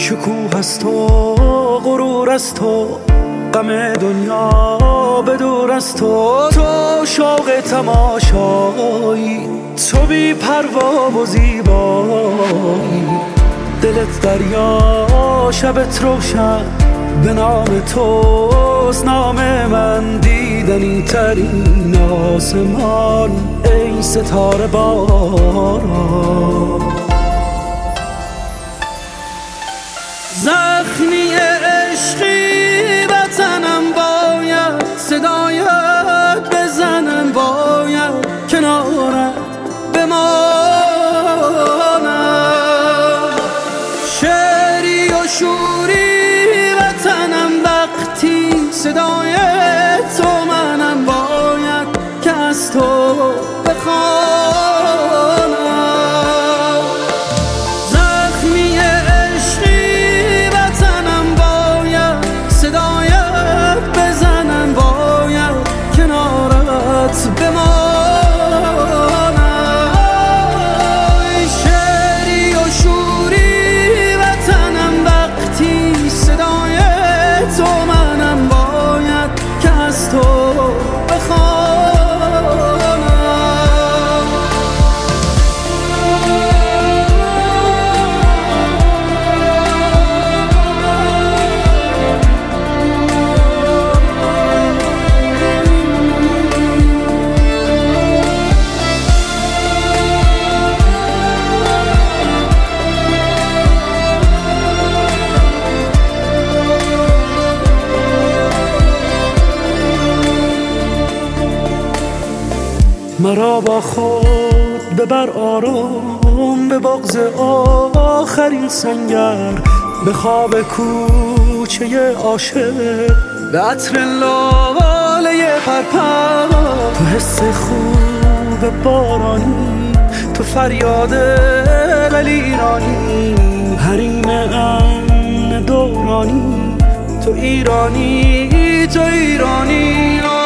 شکوه است و غرور است تو، غم دنیا به دور است تو شوق تماشایی، تو بی پروا و زیبایی، دلت دریا شبت روشن، به نام توست نام من، دیدنی ترین آسمان ای ستاره باران. زخمی عشقی وطنم باید صدایت بزنم، باید کنارت بمانم، شعری و شوری وطنم وقتی صدای تو منم، باید که از تو بخوانم. زخمی عشقی وطنم باید صدایت بزنم، باید کنارت بمانم، شعری و شوری وطنم وقتی صدای تو منم، باید که از تو مرا با خود ببر آرام به بغض آخرین سنگر، به خواب کوچه عاشق، به عطر لاله پرپر، تو حس خوب بارانی، تو فریاد دلیرانی، حریم امن دورانی، تو ایرانی تو ایرانی.